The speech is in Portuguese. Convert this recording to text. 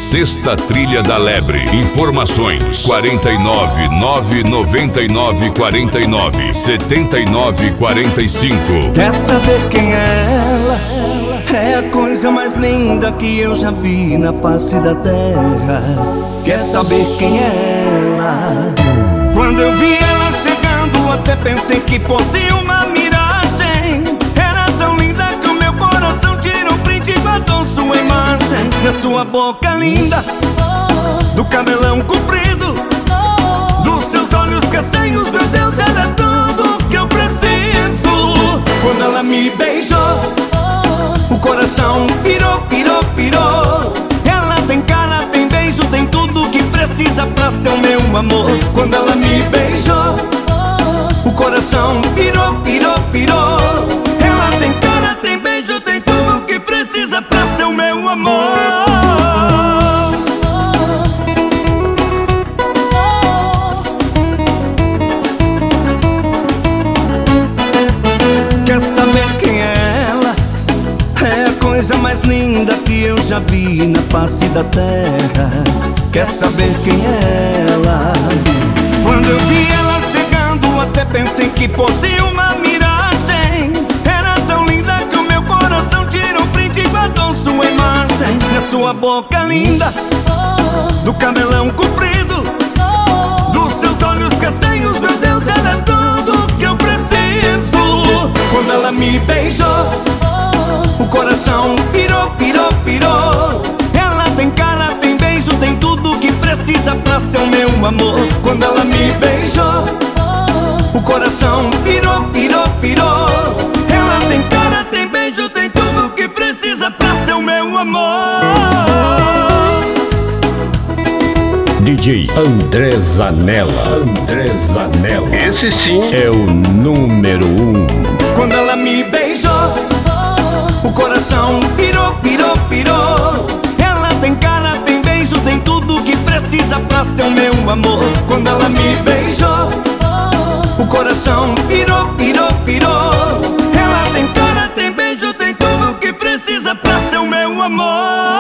Sexta Trilha da Lebre. Informações 49 999 49 79 45. Quer saber quem é ela? É a coisa mais linda que eu já vi na face da terra. Quer saber quem é ela? Quando eu vi ela chegando, até pensei que fosse uma miragem. Era tão linda que o meu coração tirou um print e guardou sua imagem. Na sua boca linda, do cabelão comprido, dos seus olhos castanhos, meu Deus, era tudo que eu preciso. Quando ela me beijou, o coração pirou, pirou, pirou. Ela tem cara, tem beijo, tem tudo que precisa pra ser o meu amor. Quando ela me beijou, o coração pirou, pirou, pirou. Ela tem cara, tem beijo, tem tudo que precisa pra ser o meu amor. Quer saber quem é ela? É a coisa mais linda que eu já vi na face da terra. Quer saber quem é ela? Quando eu vi ela chegando, até pensei que fosse uma miragem. Era tão linda que o meu coração tirou um print e guardou sua imagem. Na sua boca linda, do cabelão comprido, dos seus olhos castanhos, meu Deus, era tudo que eu preciso. Quando ela me beijou, o coração pirou, pirou, pirou. Ela tem cara, tem beijo, tem tudo que precisa pra ser o meu amor. Quando ela me beijou, o coração pirou, pirou, pirou. Ela tem cara, tem beijo, tem tudo que precisa pra ser o meu amor. DJ André Zanella. André Zanella. Esse sim é o número 1. Quando ela me beijou, o coração pirou, pirou, pirou. Ela tem cara, tem beijo, tem tudo que precisa pra ser o meu amor. Quando ela me beijou, o coração pirou, pirou, pirou. Ela tem cara, tem beijo, tem tudo que precisa pra ser o meu amor.